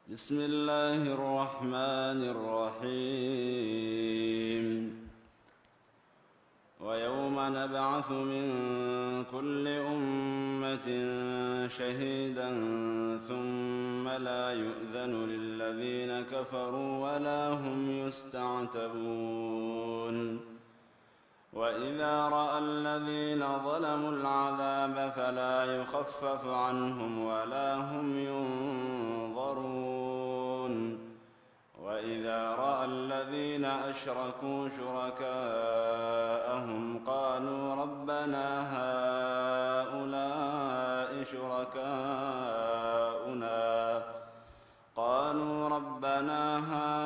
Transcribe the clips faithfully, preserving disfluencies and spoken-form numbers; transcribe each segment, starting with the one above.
بسم الله الرحمن الرحيم ويوم نبعث من كل أمة شهيدا ثم لا يؤذن للذين كفروا ولا هم يستعتبون وإذا رأى الذين ظلموا العذاب فلا يخفف عنهم ولا هم ينظرون وإذا رأى الذين أشركوا شركاءهم قالوا ربنا هؤلاء شركاؤنا قالوا ربنا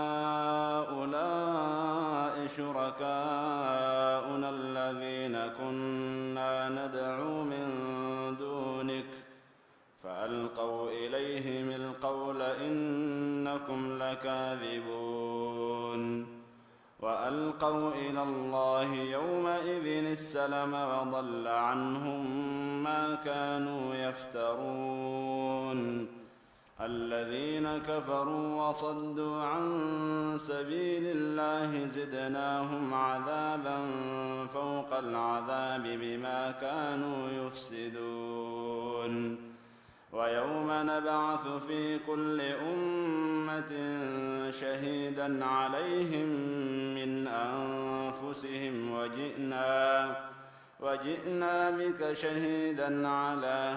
هؤلاء شركاؤنا الذين كنا ندعو من دونك فألقوا إليهم القول إنكم لكاذبون وألقوا إلى الله يومئذ السلم وضل عنهم ما كانوا يفترون الذين كفروا وصدوا عن سبيل الله زدناهم عذابا فوق العذاب بما كانوا يفسدون ويوم نبعث في كل أمة شهيدا عليهم من أنفسهم وجئنا وجئنا بك شهيدا على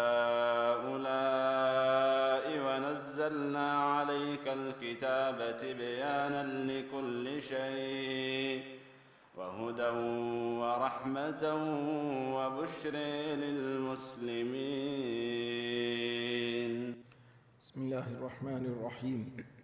هؤلاء ونزلنا عليك الكتاب تبيانا لكل شيء وهدى ورحمة وبشر للمسلمين. بسم الله الرحمن الرحيم.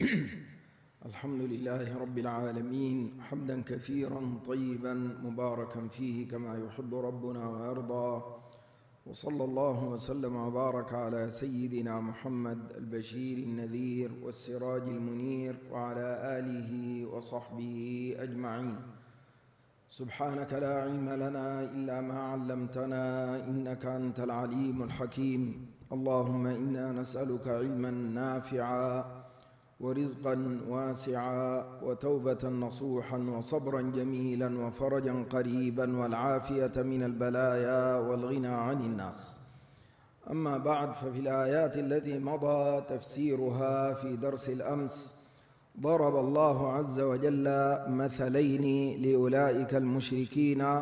الحمد لله رب العالمين حمدا كثيرا طيبا مباركا فيه كما يحب ربنا ويرضى، وصلى الله وسلم وبارك على سيدنا محمد البشير النذير والسراج المنير وعلى آله وصحبه أجمعين. سبحانك لا علم لنا إلا ما علمتنا إنك أنت العليم الحكيم. اللهم إنا نسألك علما نافعا ورزقا واسعا وتوبة نصوحا وصبرا جميلا وفرجا قريبا والعافية من البلايا والغنى عن الناس. أما بعد، ففي الآيات التي مضى تفسيرها في درس الأمس ضرب الله عز وجل مثلين لأولئك المشركين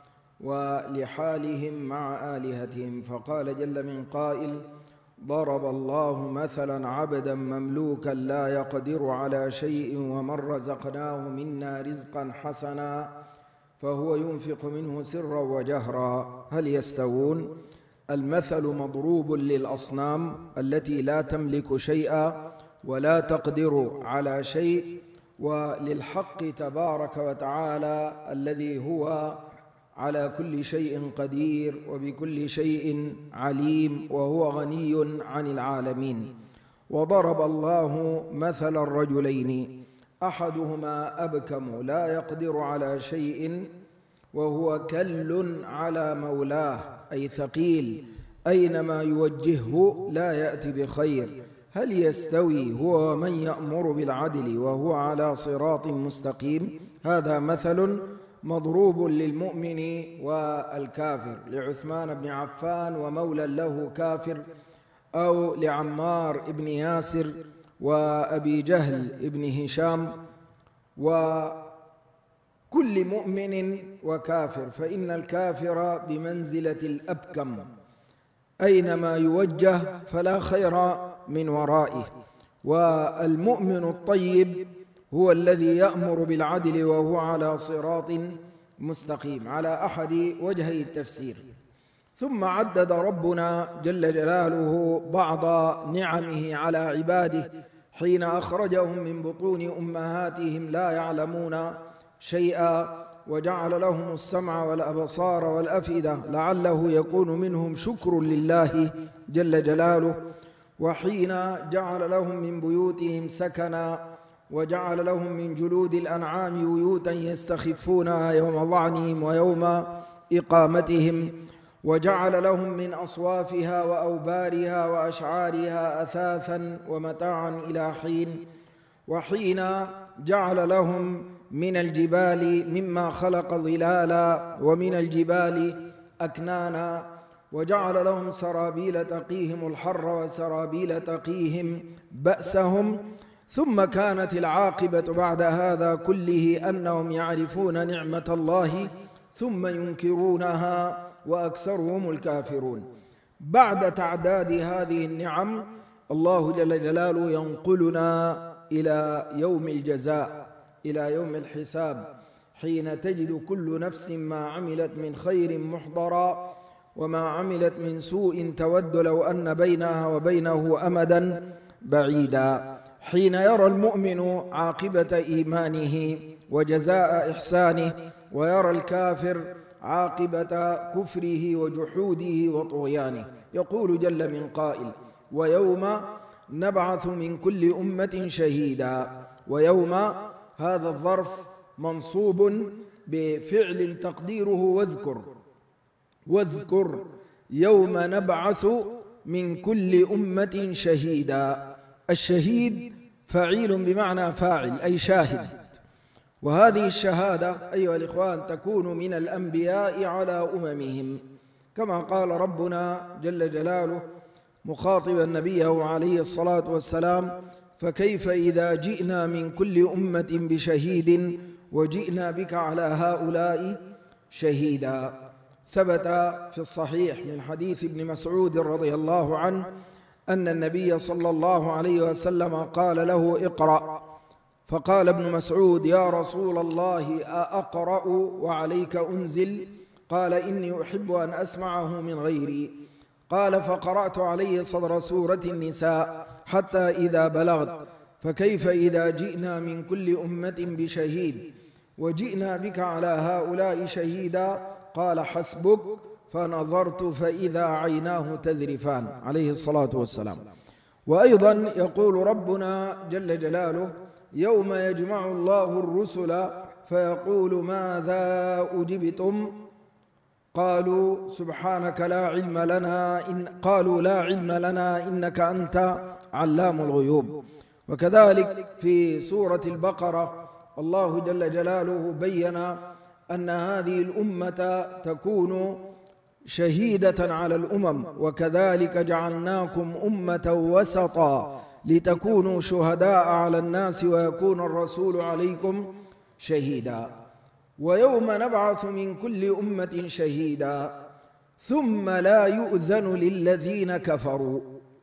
ولحالهم مع آلهتهم، فقال جل من قائل: ضرب الله مثلا عبدا مملوكا لا يقدر على شيء ومن رزقناه منا رزقا حسنا فهو ينفق منه سرا وجهرا هل يستوون؟ المثل مضروب للأصنام التي لا تملك شيئا ولا تقدر على شيء، وللحق تبارك وتعالى الذي هو على كل شيء قدير وبكل شيء عليم وهو غني عن العالمين. وضرب الله مثل الرجلين أحدهما أبكم لا يقدر على شيء وهو كل على مولاه أي ثقيل، أينما يوجهه لا يأتي بخير هل يستوي هو ومن يأمر بالعدل وهو على صراط مستقيم؟ هذا مثل مضروب للمؤمن والكافر، لعثمان بن عفان ومولى له كافر، أو لعمار بن ياسر وأبي جهل بن هشام، وكل مؤمن وكافر، فإن الكافر بمنزلة الأبكم أينما يوجه فلا خير من ورائه، والمؤمن الطيب هو الذي يأمر بالعدل وهو على صراط مستقيم، على أحد وجهي التفسير. ثم عدد ربنا جل جلاله بعض نعمه على عباده حين أخرجهم من بطون أمهاتهم لا يعلمون شيئا، وجعل لهم السمع والأبصار والأفئدة لعله يكون منهم شكر لله جل جلاله، وحين جعل لهم من بيوتهم سكنا وجعل لهم من جلود الأنعام بيوتا يستخفونها يوم ظعنهم ويوم إقامتهم، وجعل لهم من أصوافها وأوبارها وأشعارها أثاثا ومتاعا إلى حين. وحين جعل لهم من الجبال مما خلق ظلالا ومن الجبال أكنانا، وجعل لهم سرابيل تقيهم الحر وسرابيل تقيهم بأسهم. ثم كانت العاقبة بعد هذا كله أنهم يعرفون نعمة الله ثم ينكرونها وأكثرهم الكافرون. بعد تعداد هذه النعم الله جل جلاله ينقلنا إلى يوم الجزاء، إلى يوم الحساب، حين تجد كل نفس ما عملت من خير محضرا وما عملت من سوء تود لو أن بينها وبينه أمدا بعيدا. حين يرى المؤمن عاقبة إيمانه وجزاء إحسانه، ويرى الكافر عاقبة كفره وجحوده وطغيانه. يقول جل من قائل: ويوم نبعث من كل أمة شهيدا. ويوم هذا الظرف منصوب بفعل تقديره واذكر، واذكر يوم نبعث من كل أمة شهيدا. الشهيد فعيل بمعنى فاعل أي شاهد. وهذه الشهادة أيها الإخوان تكون من الأنبياء على أممهم، كما قال ربنا جل جلاله مخاطبا نبيه عليه الصلاة والسلام: فكيف إذا جئنا من كل أمة بشهيد وجئنا بك على هؤلاء شهيدا. ثبت في الصحيح من حديث ابن مسعود رضي الله عنه أن النبي صلى الله عليه وسلم قال له: اقرأ. فقال ابن مسعود: يا رسول الله أقرأ وعليك أنزل؟ قال: إني أحب أن أسمعه من غيري. قال: فقرأت عليه صدر سورة النساء حتى إذا بلغت: فكيف إذا جئنا من كل أمة بشهيد وجئنا بك على هؤلاء شهيدا؟ قال: حسبك. فنظرت فإذا عيناه تذرفان، عليه الصلاة والسلام. وأيضا يقول ربنا جل جلاله: يوم يجمع الله الرسل فيقول ماذا أجبتم؟ قالوا سبحانك لا علم لنا إن قالوا لا علم لنا إنك أنت علام الغيوب. وكذلك في سورة البقرة الله جل جلاله بين أن هذه الأمة تكون شهيدة على الأمم: وكذلك جعلناكم أمة وسطا لتكونوا شهداء على الناس ويكون الرسول عليكم شهيدا. ويوم نبعث من كل أمة شهيدا ثم لا يؤذن للذين كفروا.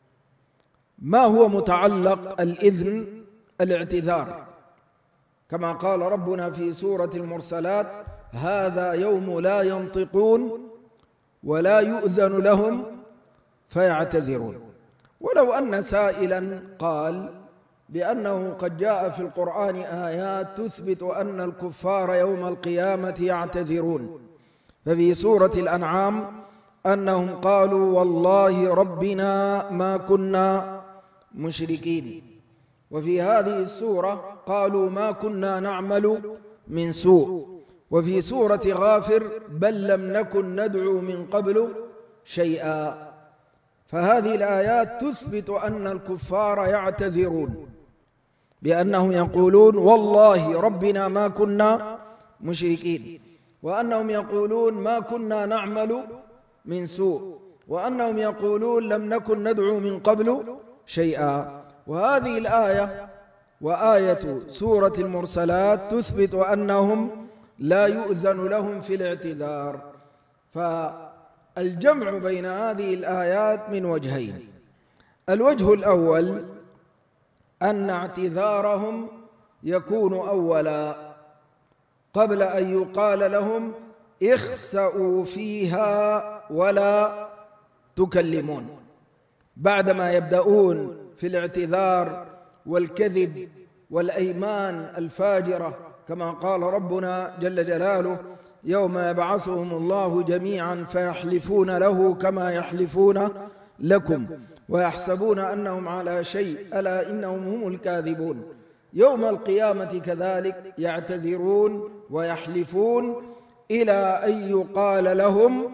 ما هو متعلق الإذن؟ الاعتذار، كما قال ربنا في سورة المرسلات: هذا يوم لا ينطقون ولا يؤذن لهم فيعتذرون. ولو أن سائلا قال بأنه قد جاء في القرآن آيات تثبت أن الكفار يوم القيامة يعتذرون، ففي سورة الأنعام أنهم قالوا والله ربنا ما كنا مشركين، وفي هذه السورة قالوا ما كنا نعمل من سوء، وفي سورة غافر بل لم نكن ندعو من قبل شيئا. فهذه الآيات تثبت أن الكفار يعتذرون بأنهم يقولون والله ربنا ما كنا مشركين، وأنهم يقولون ما كنا نعمل من سوء، وأنهم يقولون لم نكن ندعو من قبل شيئا. وهذه الآية وآية سورة المرسلات تثبت أنهم لا يؤذن لهم في الاعتذار. فالجمع بين هذه الآيات من وجهين: الوجه الأول أن اعتذارهم يكون أولا قبل أن يقال لهم اخسأوا فيها ولا تكلمون، بعدما يبدأون في الاعتذار والكذب والأيمان الفاجرة، كما قال ربنا جل جلاله: يوم يبعثهم الله جميعا فيحلفون له كما يحلفون لكم ويحسبون أنهم على شيء ألا إنهم هم الكاذبون. يوم القيامة كذلك يعتذرون ويحلفون إلى أن يقال لهم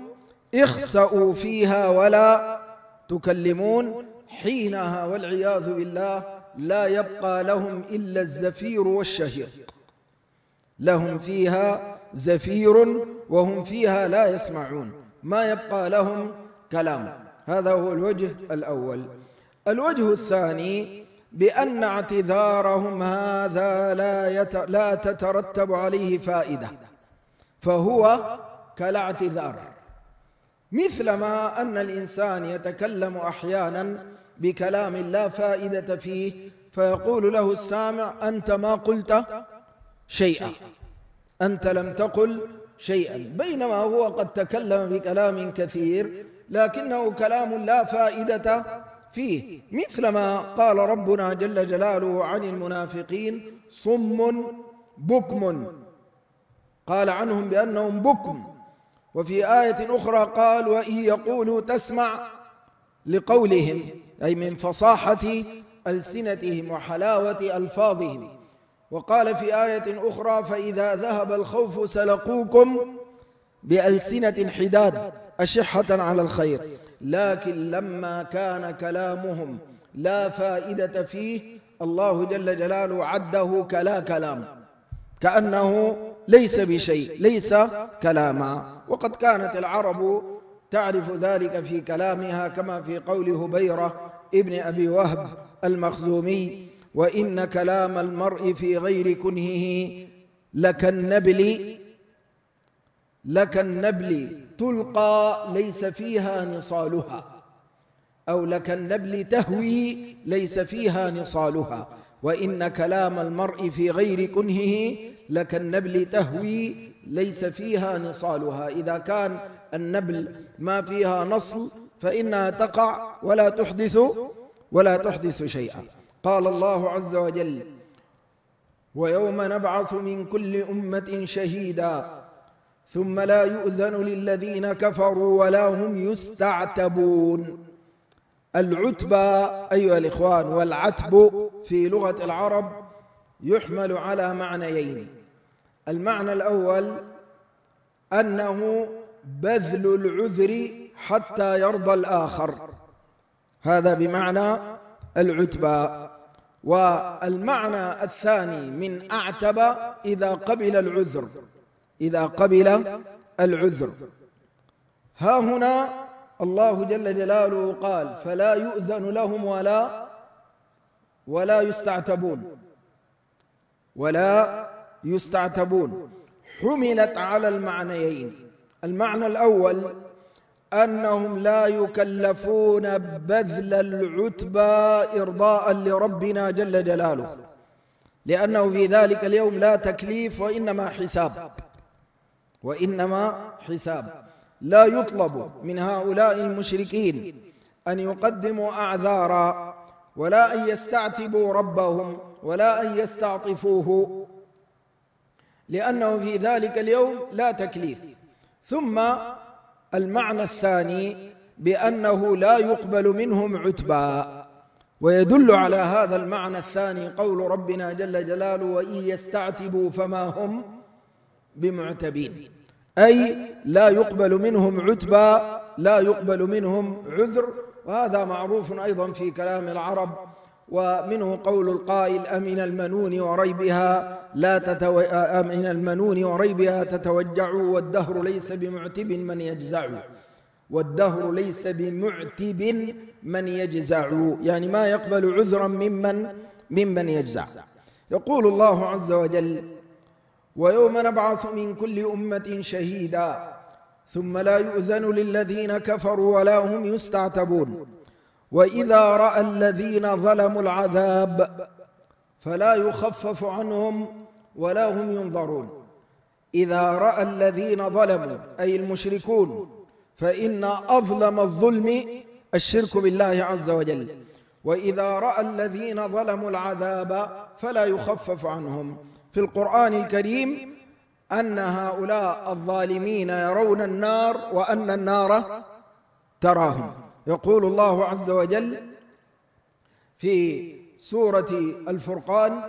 اخسأوا فيها ولا تكلمون. حينها والعياذ بالله لا يبقى لهم إلا الزفير والشهيق، لهم فيها زفير وهم فيها لا يسمعون، ما يبقى لهم كلام. هذا هو الوجه الأول. الوجه الثاني بأن اعتذارهم هذا لا, يت... لا تترتب عليه فائدة، فهو كالاعتذار، مثلما أن الإنسان يتكلم أحيانا بكلام لا فائدة فيه فيقول له السامع: أنت ما قلت شيئا، أنت لم تقل شيئا، بينما هو قد تكلم بكلام كثير لكنه كلام لا فائدة فيه، مثلما قال ربنا جل جلاله عن المنافقين: صم بكم، قال عنهم بأنهم بكم. وفي آية أخرى قال: وإن يقولوا تسمع لقولهم، أي من فصاحة ألسنتهم وحلاوة ألفاظهم. وقال في آية أخرى: فإذا ذهب الخوف سلقوكم بألسنة حداد أشحة على الخير. لكن لما كان كلامهم لا فائدة فيه الله جل جلاله عده كلا كلام، كأنه ليس بشيء، ليس كلاما. وقد كانت العرب تعرف ذلك في كلامها، كما في قول هبيرة ابن أبي وهب المخزومي: وإن كلام المرء في غير كنهه لكالنبل لكالنبل تلقى ليس فيها نصالها، أو لكالنبل تهوي ليس فيها نصالها. وإن كلام المرء في غير كنهه لكالنبل تهوي ليس فيها نصالها. إذا كان النبل ما فيها نصل فإنها تقع ولا تحدث ولا تحدث شيئا. قال الله عز وجل: ويوم نبعث من كل أمة شهيدا ثم لا يؤذن للذين كفروا ولا هم يستعتبون. العتبى أيها الإخوان والعتب في لغة العرب يحمل على معنيين: المعنى الأول أنه بذل العذر حتى يرضى الآخر، هذا بمعنى العتبى. والمعنى الثاني من أعتب إذا قبل العذر، إذا قبل العذر. ها هنا الله جل جلاله قال: فلا يؤذن لهم ولا ولا يستعتبون ولا يستعتبون حملت على المعنيين. المعنى الأول أنهم لا يكلفون بذل العتبى إرضاء لربنا جل جلاله، لأنه في ذلك اليوم لا تكليف وإنما حساب، وإنما حساب. لا يطلب من هؤلاء المشركين أن يقدموا أعذارا، ولا أن يستعتبوا ربهم، ولا أن يستعطفوه، لأنه في ذلك اليوم لا تكليف. ثم المعنى الثاني بأنه لا يقبل منهم عتبى، ويدل على هذا المعنى الثاني قول ربنا جل جلاله: وإن يستعتبوا فما هم بمعتبين، أي لا يقبل منهم عتبى، لا يقبل منهم عذر. وهذا معروف أيضا في كلام العرب، ومنه قول القائل: أمن المنون وريبها لا تتو... أمن المنون وريبها تتوجع والدهر ليس بمعتب من يجزع، والدهر ليس بمعتب من يجزع، يعني ما يقبل عذرا ممن ممن يجزع. يقول الله عز وجل: ويوم نبعث من كل أمة شهيدا ثم لا يؤذن للذين كفروا ولا هم يستعتبون وإذا رأى الذين ظلموا العذاب فلا يخفف عنهم ولا هم ينظرون. إذا رأى الذين ظلموا أي المشركون، فإن أظلم الظلم الشرك بالله عز وجل. وإذا رأى الذين ظلموا العذاب فلا يخفف عنهم. في القرآن الكريم أن هؤلاء الظالمين يرون النار وأن النار تراهم. يقول الله عز وجل في سورة الفرقان: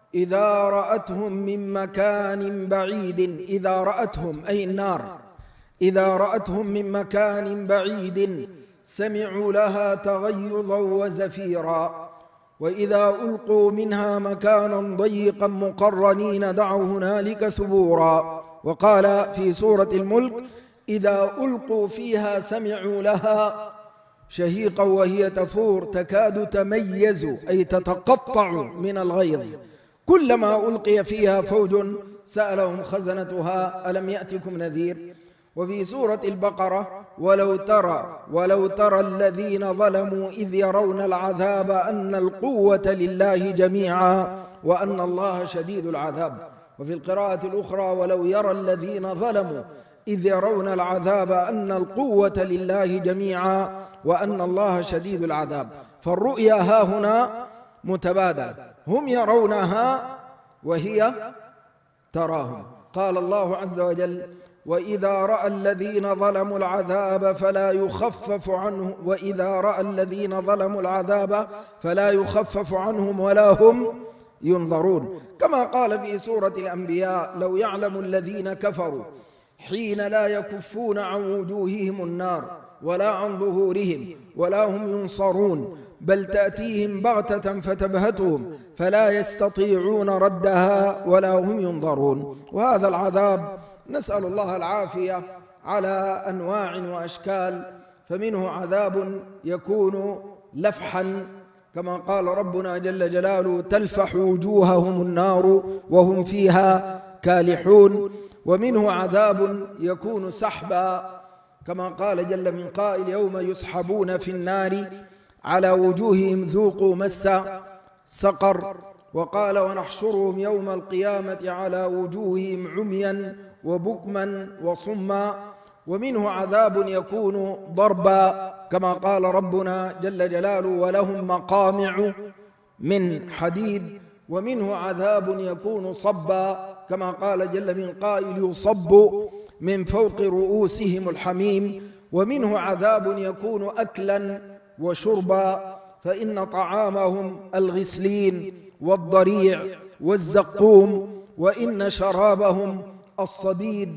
إذا رأتهم من مكان بعيد، إذا رأتهم أي النار، إذا رأتهم من مكان بعيد سمعوا لها تغيظا وزفيرا وإذا ألقوا منها مكانا ضيقا مقرنين دعوا هنالك ثبورا. وقال في سورة الملك إذا ألقوا فيها سمعوا لها شهيقا وهي تفور تكاد تميز أي تتقطع من الغيظ كلما ألقي فيها فوج سألهم خزنتها ألم يأتكم نذير. وفي سورة البقرة ولو ترى ولو ترى الذين ظلموا إذ يرون العذاب أن القوة لله جميعا وأن الله شديد العذاب. وفي القراءة الأخرى ولو يرى الذين ظلموا إذ يرون العذاب أن القوة لله جميعا وأن الله شديد العذاب. فالرؤيا ها هنا متبادل، هم يرونها وهي تراهم. قال الله عز وجل وإذا رأى الذين ظلموا العذاب فلا يخفف عنه وإذا رأى الذين ظلموا العذاب فلا يخفف عنهم ولا هم ينظرون. كما قال في سورة الأنبياء لو يعلم الذين كفروا حين لا يكفون عن وجوههم النار ولا عن ظهورهم ولا هم ينصرون بل تأتيهم بغتة فتبهتهم فلا يستطيعون ردها ولا هم ينظرون. وهذا العذاب نسأل الله العافية على أنواع وأشكال، فمنه عذاب يكون لفحا كما قال ربنا جل جلاله تلفح وجوههم النار وهم فيها كالحون، ومنه عذاب يكون سحبا كما قال جل من قائل يوم يسحبون في النار على وجوههم ذوقوا مس سقر. وقال ونحشرهم يوم القيامة على وجوههم عميا وبكما وصما. ومنه عذاب يكون ضربا كما قال ربنا جل جلاله ولهم مقامع من حديد. ومنه عذاب يكون صبا كما قال جل من قائل يصب من فوق رؤوسهم الحميم. ومنه عذاب يكون أكلا وشربا فإن طعامهم الغسلين والضريع والزقوم وإن شرابهم الصديد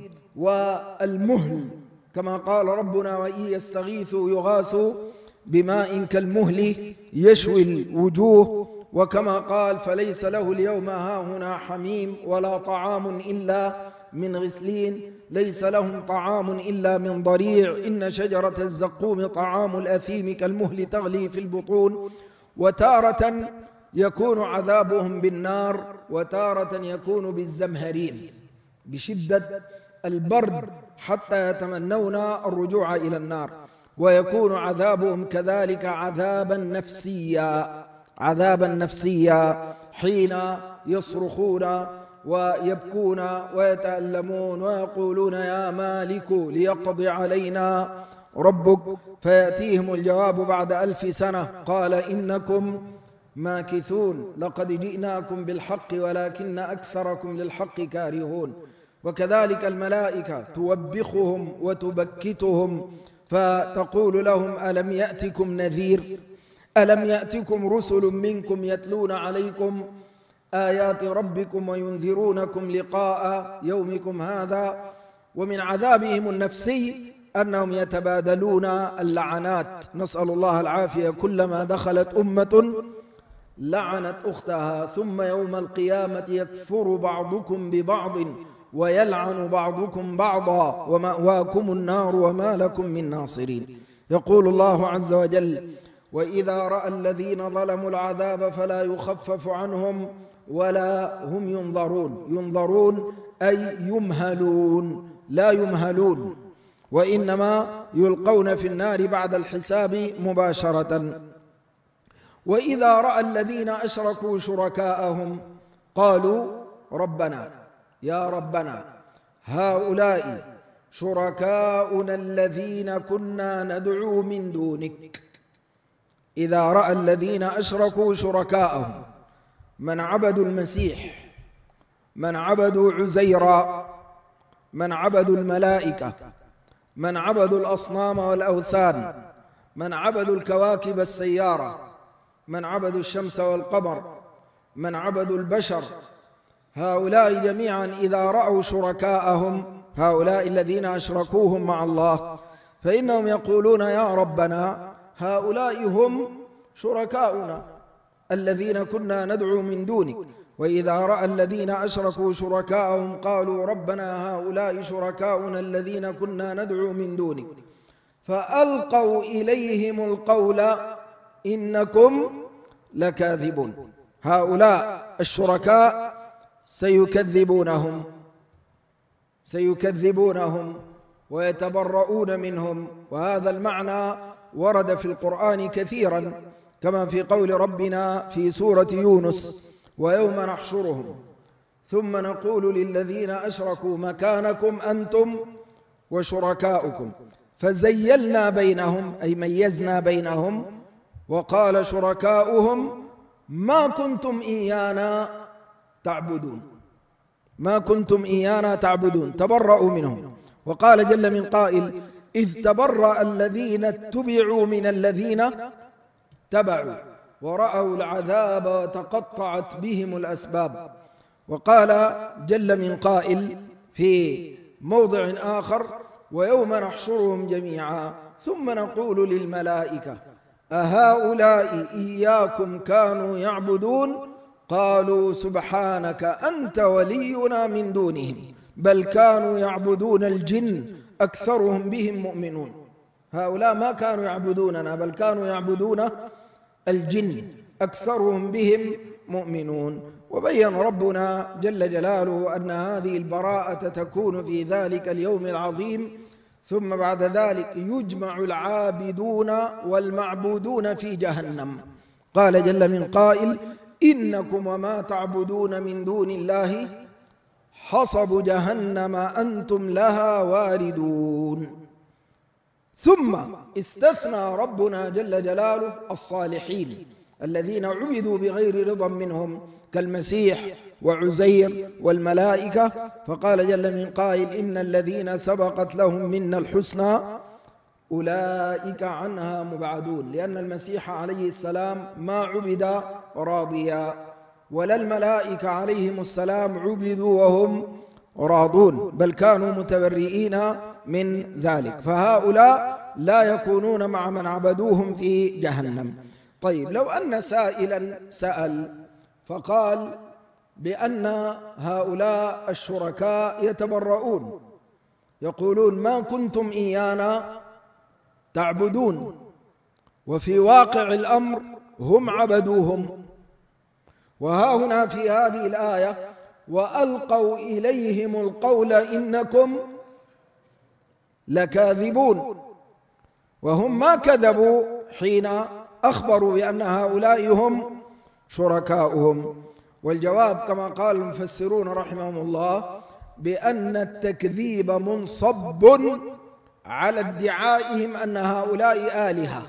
والمهل كما قال ربنا وإن يستغيثوا يغاثوا بماء كالمهل يشوي الوجوه. وكما قال فليس له اليوم هاهنا حميم ولا طعام إلا من غسلين ليس لهم طعام إلا من ضريع إن شجرة الزقوم طعام الأثيم كالمهل تغلي في البطون. وتارة يكون عذابهم بالنار وتارة يكون بالزمهرير بشدة البرد حتى يتمنون الرجوع إلى النار. ويكون عذابهم كذلك عذابا نفسيا عذابا نفسيا حين يصرخون ويبكون ويتألمون ويقولون يا مالك ليقضي علينا ربك فيأتيهم الجواب بعد ألف سنة قال إنكم ماكثون لقد جئناكم بالحق ولكن أكثركم للحق كارهون. وكذلك الملائكة توبخهم وتبكتهم فتقول لهم ألم يأتكم نذير ألم يأتكم رسل منكم يتلون عليكم آيات ربكم وينذرونكم لقاء يومكم هذا. ومن عذابهم النفسي أنهم يتبادلون اللعنات نسأل الله العافية كلما دخلت أمة لعنت أختها ثم يوم القيامة يكفر بعضكم ببعض ويلعن بعضكم بعضا ومأواكم النار وما لكم من ناصرين. يقول الله عز وجل وإذا رأى الذين ظلموا العذاب فلا يخفف عنهم ولا هم ينظرون ينظرون أي يمهلون لا يمهلون وإنما يلقون في النار بعد الحساب مباشرة. وإذا رأى الذين أشركوا شركاءهم قالوا ربنا يا ربنا هؤلاء شركاؤنا الذين كنا ندعو من دونك. إذا رأى الذين أشركوا شركاءهم من عبدوا المسيح من عبدوا عزيرا من عبدوا الملائكة من عبدوا الأصنام والأوثان من عبدوا الكواكب السيارة من عبدوا الشمس والقمر من عبدوا البشر هؤلاء جميعا إذا رأوا شركاءهم هؤلاء الذين أشركوهم مع الله، فإنهم يقولون يا ربنا هؤلاء هم شركاؤنا الذين كنا ندعو من دونك، وإذا رأى الذين أشركوا شركاءهم قالوا ربنا هؤلاء شركاؤنا الذين كنا ندعو من دونك، فألقوا إليهم القول إنكم لكاذبون. هؤلاء الشركاء سيكذبونهم سيكذبونهم ويتبرؤون منهم، وهذا المعنى ورد في القرآن كثيرا، كما في قول ربنا في سورة يونس ويوم نحشرهم ثم نقول للذين أشركوا مكانكم أنتم وشركاؤكم فزيلنا بينهم، أي ميزنا بينهم، وقال شركاؤهم ما كنتم إيانا تعبدون ما كنتم إيانا تعبدون تبرؤوا منهم. وقال جل من قائل إذ تبرأ الذين اتبعوا من الذين تبعوا ورأوا العذاب وتقطعت بهم الأسباب. وقال جل من قائل في موضع آخر ويوم نحشرهم جميعا ثم نقول للملائكة أهؤلاء إياكم كانوا يعبدون قالوا سبحانك أنت ولينا من دونهم بل كانوا يعبدون الجن أكثرهم بهم مؤمنون. هؤلاء ما كانوا يعبدوننا بل كانوا يعبدون الجن أكثرهم بهم مؤمنون. وبين ربنا جل جلاله أن هذه البراءة تكون في ذلك اليوم العظيم، ثم بعد ذلك يجمع العابدون والمعبودون في جهنم. قال جل من قائل إنكم وما تعبدون من دون الله حصب جهنم أنتم لها واردون. ثم استثنى ربنا جل جلاله الصالحين الذين عبدوا بغير رضا منهم كالمسيح وعزير والملائكة، فقال جل من قائل إن الذين سبقت لهم منا الحسنى أولئك عنها مبعدون، لأن المسيح عليه السلام ما عبد راضيا ولا الملائكة عليهم السلام عبدوا وهم راضون بل كانوا متبرئين من ذلك، فهؤلاء لا يكونون مع من عبدوهم في جهنم. طيب لو أن سائلا سأل فقال بأن هؤلاء الشركاء يتبرؤون يقولون ما كنتم إيانا تعبدون، وفي واقع الأمر هم عبدوهم، وها هنا في هذه الآية وألقوا إليهم القول إنكم لكاذبون، وهم ما كذبوا حين أخبروا بأن هؤلاء هم شركاؤهم. والجواب كما قال المفسرون رحمهم الله بأن التكذيب منصب على ادعائهم أن هؤلاء آلهة،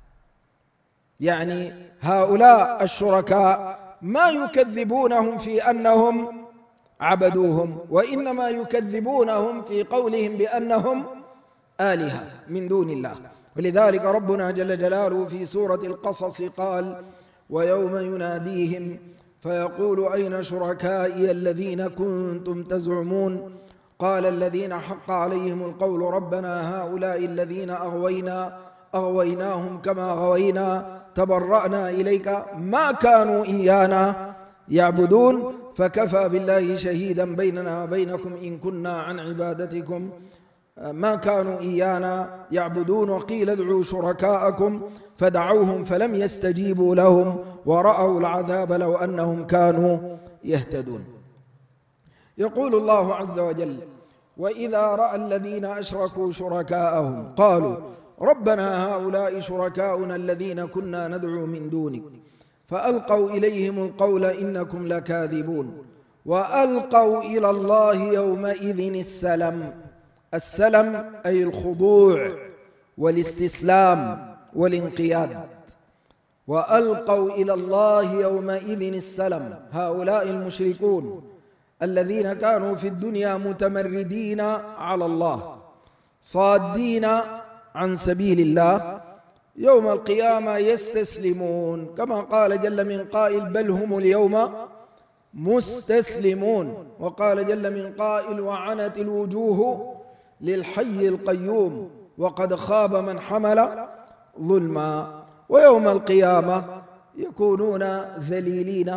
يعني هؤلاء الشركاء ما يكذبونهم في أنهم عبدوهم، وإنما يكذبونهم في قولهم بأنهم آلهة من دون الله. ولذلك ربنا جل جلاله في سورة القصص قال ويوم يناديهم فيقول أين شركائي الذين كنتم تزعمون قال الذين حق عليهم القول ربنا هؤلاء الذين أغوينا أغويناهم كما غوينا تبرأنا إليك ما كانوا إيانا يعبدون فكفى بالله شهيدا بيننا وبينكم إن كنا عن عبادتكم ما كانوا إيانا يعبدون. وقيل ادعوا شركاءكم فدعوهم فلم يستجيبوا لهم ورأوا العذاب لو أنهم كانوا يهتدون. يقول الله عز وجل وإذا رأى الذين أشركوا شركاءهم قالوا ربنا هؤلاء شركاؤنا الذين كنا ندعو من دونك فألقوا إليهم القول إنكم لكاذبون وألقوا إلى الله يومئذ السلم. السلم أي الخضوع والاستسلام والانقياد. وألقوا إلى الله يومئذ السلم. هؤلاء المشركون الذين كانوا في الدنيا متمردين على الله صادين عن سبيل الله يوم القيامة يستسلمون، كما قال جل من قائل بل هم اليوم مستسلمون. وقال جل من قائل وعنت الوجوه للحي القيوم وقد خاب من حمل ظلما. ويوم القيامة يكونون ذليلين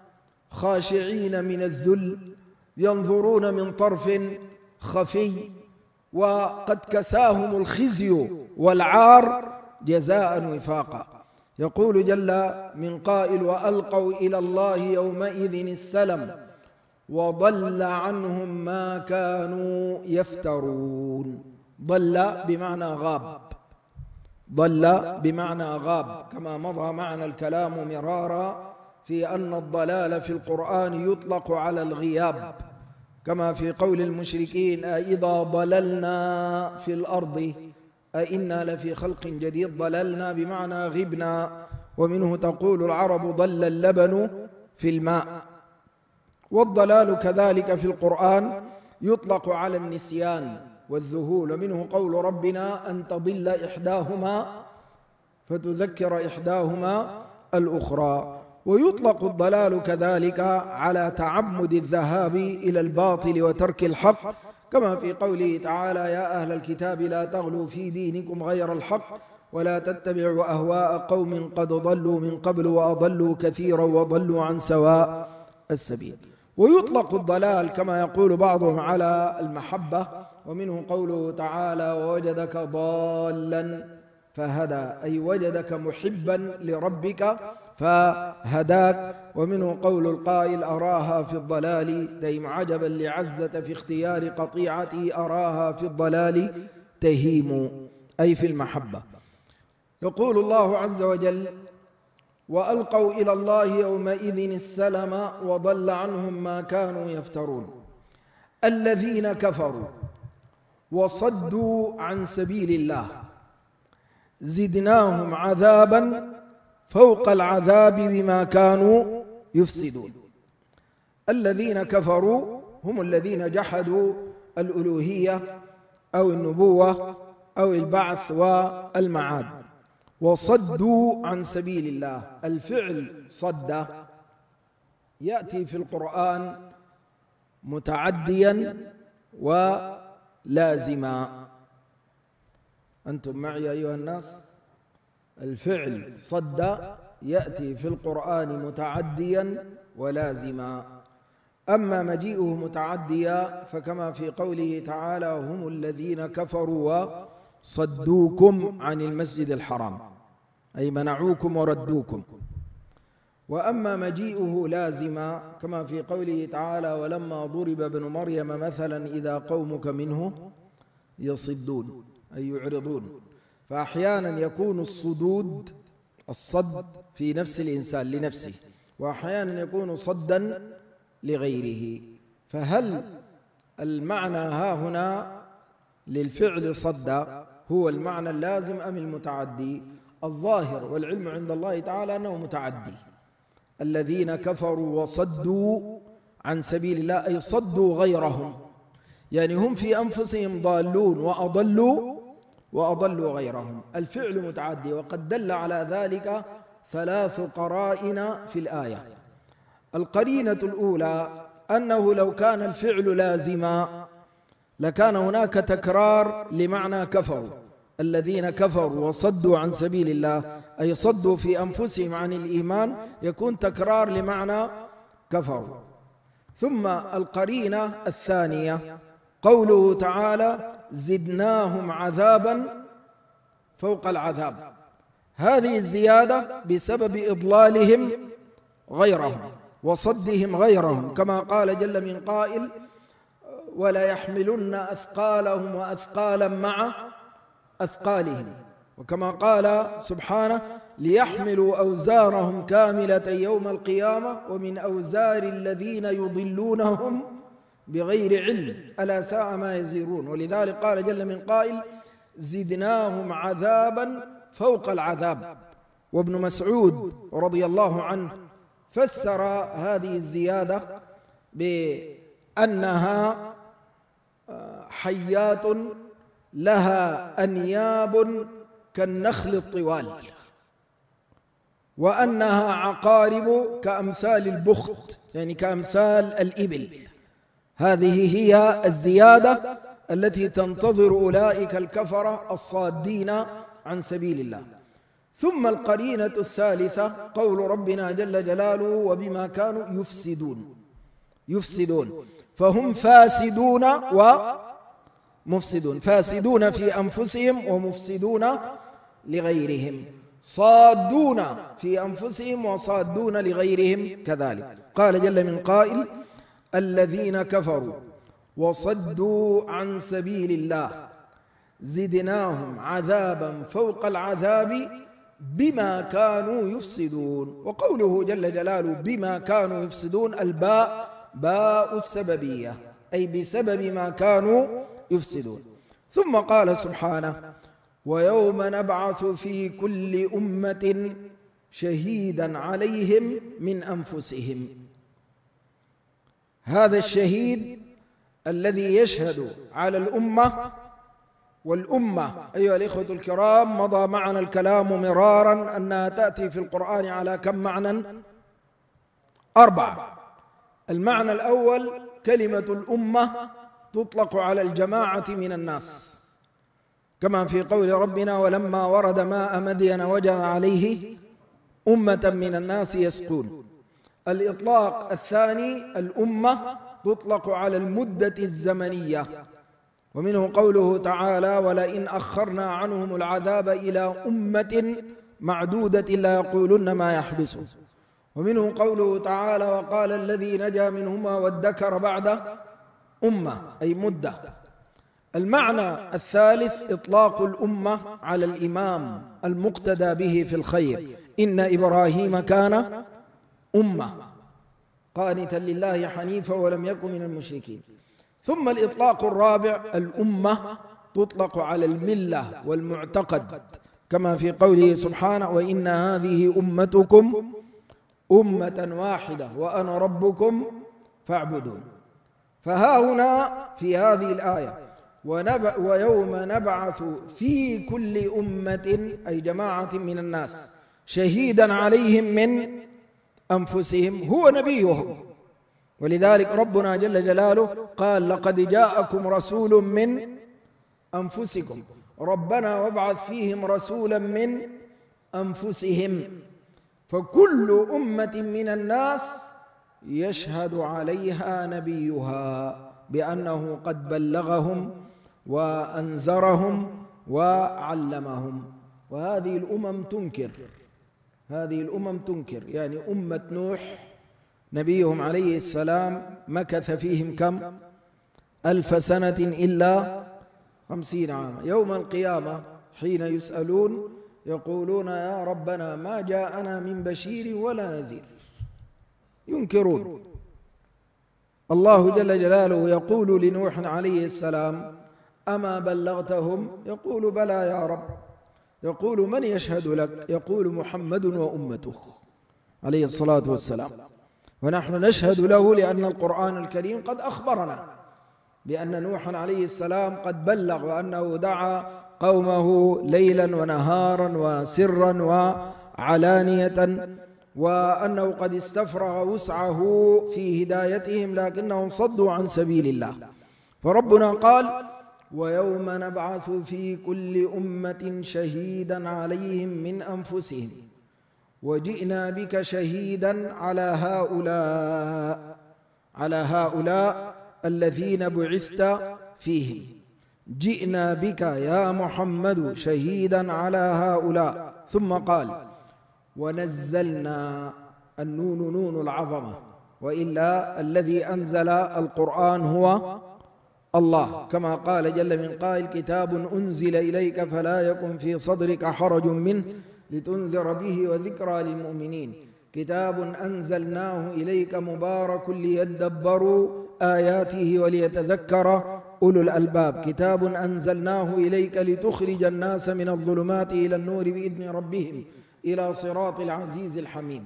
خاشعين من الذل، ينظرون من طرف خفي، وقد كساهم الخزي والعار جزاء وفاقا. يقول جل من قائل وألقوا إلى الله يومئذ السلم وضل عنهم ما كانوا يفترون. ضل بمعنى غاب، ضل بمعنى غاب، كما مضى معنا الكلام مرارا في أن الضلال في القرآن يطلق على الغياب، كما في قول المشركين أإذا ضللنا في الأرض أإنا لفي خلق جديد. ضللنا بمعنى غبنا، ومنه تقول العرب ضل اللبن في الماء. والضلال كذلك في القرآن يطلق على النسيان والذهول، ومنه قول ربنا أن تضل إحداهما فتذكر إحداهما الأخرى. ويطلق الضلال كذلك على تعمد الذهاب إلى الباطل وترك الحق، كما في قوله تعالى يا أهل الكتاب لا تغلوا في دينكم غير الحق ولا تتبعوا أهواء قوم قد ضلوا من قبل وأضلوا كثيرا وضلوا عن سواء السبيل. ويطلق الضلال كما يقول بعضهم على المحبة، ومنه قوله تعالى ووجدك ضالا فهدى، أي وجدك محبا لربك فهداك. ومنه قول القائل أراها في الضلال ديم عجبا لعزة في اختيار قطيعتي أراها في الضلال تهيم، أي في المحبة. يقول الله عز وجل وألقوا إلى الله يومئذ السلم وضل عنهم ما كانوا يفترون. الذين كفروا وصدوا عن سبيل الله زدناهم عذابا فوق العذاب بما كانوا يفسدون. الذين كفروا هم الذين جحدوا الألوهية أو النبوة أو البعث والمعاد، وصدوا عن سبيل الله. الفعل صد يأتي في القرآن متعديا ولازما. أنتم معي أيها الناس؟ الفعل صد يأتي في القرآن متعديا ولازما. أما مجيئه متعديا فكما في قوله تعالى هم الذين كفروا وصدوكم عن المسجد الحرام، أي منعوكم وردوكم. وأما مجيئه لازما كما في قوله تعالى ولما ضرب ابن مريم مثلا إذا قومك منه يصدون، أي يعرضون. فأحيانا يكون الصدود الصد في نفس الإنسان لنفسه، وأحيانا يكون صدا لغيره. فهل المعنى ها هنا للفعل صد هو المعنى اللازم أم المتعدي؟ الظاهر والعلم عند الله تعالى أنه متعدي. الذين كفروا وصدوا عن سبيل الله أي صدوا غيرهم، يعني هم في أنفسهم ضالون وأضلوا وأضلوا غيرهم. الفعل متعدي، وقد دل على ذلك ثلاث قرائن في الآية. القرينة الأولى أنه لو كان الفعل لازما لكان هناك تكرار لمعنى كفروا. الذين كفروا وصدوا عن سبيل الله أي صدوا في أنفسهم عن الإيمان، يكون تكرار لمعنى كفروا. ثم القرينة الثانية قوله تعالى زدناهم عذابا فوق العذاب. هذه الزيادة بسبب إضلالهم غيرهم وصدهم غيرهم، كما قال جل من قائل ولا يحملن أثقالهم وأثقالا مع أثقالهم، وكما قال سبحانه ليحملوا أوزارهم كاملة يوم القيامة ومن أوزار الذين يضلونهم بغير علم ألا ساء ما يزيرون. ولذلك قال جل من قائل زدناهم عذابا فوق العذاب. وابن مسعود رضي الله عنه فسر هذه الزيادة بأنها حيات لها أنياب كالنخل الطوال. وأنها عقارب كأمثال البخت، يعني كأمثال الإبل. هذه هي الزيادة التي تنتظر أولئك الكفرة الصادين عن سبيل الله. ثم القرينة الثالثة قول ربنا جل جلاله وبما كانوا يفسدون. يفسدون فهم فاسدون ومفسدون، فاسدون في أنفسهم ومفسدون لغيرهم، صادون في أنفسهم وصادون لغيرهم كذلك. قال جل من قائل الذين كفروا وصدوا عن سبيل الله زدناهم عذابا فوق العذاب بما كانوا يفسدون. وقوله جل جلاله بما كانوا يفسدون، الباء باء السببية، أي بسبب ما كانوا يفسدون. ثم قال سبحانه ويوم نبعث في كل أمة شهيدا عليهم من أنفسهم. هذا الشهيد الذي يشهد على الأمة، والأمة أيها الإخوة الكرام مضى معنا الكلام مرارا أنها تأتي في القرآن على كم معنى؟ أربعة. المعنى الأول كلمة الأمة تطلق على الجماعة من الناس، كما في قول ربنا ولما ورد ماء مدين وجد عليه أمة من الناس يسقون. الإطلاق الثاني الأمة تطلق على المدة الزمنية، ومنه قوله تعالى ولئن أخرنا عنهم العذاب إلى أمة معدودة لا يقولن ما يحدث. ومنه قوله تعالى وقال الذي نجا منهما وادكر بعد أمة، أي مدة. المعنى الثالث إطلاق الأمة على الإمام المقتدى به في الخير، إن إبراهيم كان أمة قانتا لله حنيفا ولم يكن من المشركين. ثم الإطلاق الرابع الأمة تطلق على الملة والمعتقد، كما في قوله سبحانه وإن هذه أمتكم أمة واحدة وأنا ربكم فاعبدون. فها هنا في هذه الآية ويوم نبعث في كل أمة أي جماعة من الناس شهيدا عليهم من أنفسهم هو نبيهم. ولذلك ربنا جل جلاله قال لقد جاءكم رسول من أنفسكم ربنا وابعث فيهم رسولا من أنفسهم. فكل أمة من الناس يشهد عليها نبيها بأنه قد بلغهم وأنذرهم وعلمهم. وهذه الأمم تنكر، هذه الأمم تنكر يعني أمة نوح نبيهم عليه السلام مكث فيهم كم؟ ألف سنة إلا خمسين عاما. يوم القيامة حين يسألون يقولون يا ربنا ما جاءنا من بشير ولا نذير، ينكرون. الله جل جلاله يقول لنوح عليه السلام أما بلغتهم؟ يقول بلى يا رب. يقول من يشهد لك؟ يقول محمد وأمته عليه الصلاة والسلام. ونحن نشهد له لأن القرآن الكريم قد أخبرنا بأن نوحا عليه السلام قد بلغ، وأنه دعا قومه ليلا ونهارا وسرا وعلانية، وأنه قد استفرغ وسعه في هدايتهم لكنهم صدوا عن سبيل الله. فربنا قال ويوم نبعث في كل أمة شهيدا عليهم من أنفسهم وجئنا بك شهيدا على هؤلاء على هؤلاء الذين بعثت فيهم. جئنا بك يا محمد شهيدا على هؤلاء. ثم قال ونزلنا، النون نون العظمة، وإلا الذي أنزل القرآن هو الله، كما قال جل من قائل كتاب أنزل إليك فلا يكن في صدرك حرج منه لتنذر به وذكرى للمؤمنين. كتاب أنزلناه إليك مبارك ليدبروا آياته وليتذكر أولو الألباب. كتاب أنزلناه إليك لتخرج الناس من الظلمات إلى النور بإذن ربهم إلى صراط العزيز الحميد.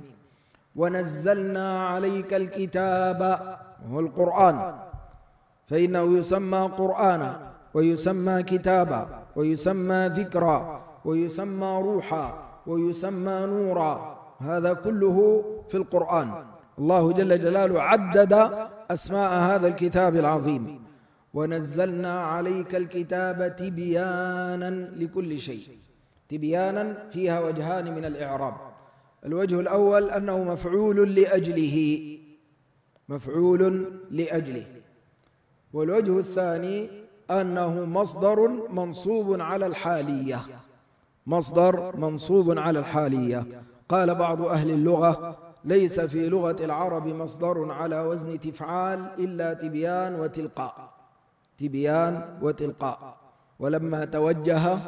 ونزلنا عليك الكتاب وهو القرآن، فإنه يسمى قرآنا ويسمى كتابا ويسمى ذكرا ويسمى روحا ويسمى نورا هذا كله في القرآن. الله جل جلاله عدد أسماء هذا الكتاب العظيم. ونزلنا عليك الكتاب تبيانا لكل شيء. تبيانا فيها وجهان من الإعراب. الوجه الأول أنه مفعول لأجله، مفعول لأجله. والوجه الثاني أنه مصدر منصوب على الحالية، مصدر منصوب على الحالية. قال بعض أهل اللغة: ليس في لغة العرب مصدر على وزن تفعال إلا تبيان وتلقاء، تبيان وتلقاء. ولما توجه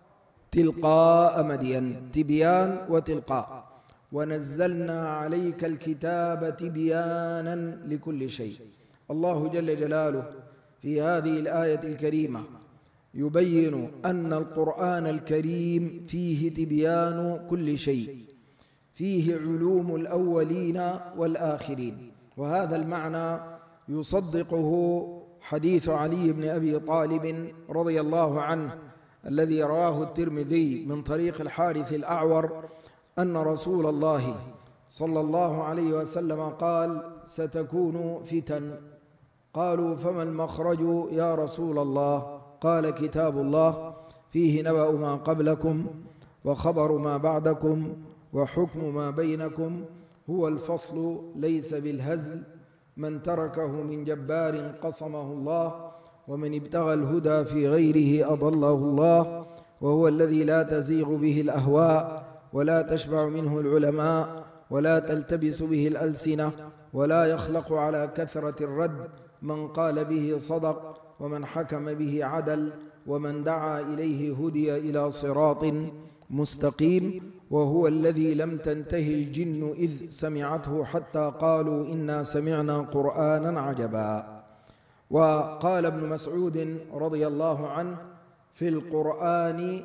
تلقاء مدين، تبيان وتلقاء. ونزلنا عليك الكتاب تبيانا لكل شيء. الله جل جلاله في هذه الآية الكريمة يبين أن القرآن الكريم فيه تبيان كل شيء، فيه علوم الأولين والآخرين. وهذا المعنى يصدقه حديث علي بن أبي طالب رضي الله عنه الذي رواه الترمذي من طريق الحارث الأعور أن رسول الله صلى الله عليه وسلم قال: ستكون فتن. قالوا: فما المخرج يا رسول الله؟ قال: كتاب الله فيه نبأ ما قبلكم وخبر ما بعدكم وحكم ما بينكم، هو الفصل ليس بالهزل، من تركه من جبار قصمه الله، ومن ابتغى الهدى في غيره أضله الله، وهو الذي لا تزيغ به الأهواء ولا تشبع منه العلماء ولا تلتبس به الألسنة ولا يخلق على كثرة الرد، من قال به صدق ومن حكم به عدل ومن دعا إليه هدي إلى صراط مستقيم، وهو الذي لم تنتهي الجن إذ سمعته حتى قالوا إنا سمعنا قرآنا عجبا. وقال ابن مسعود رضي الله عنه: في القرآن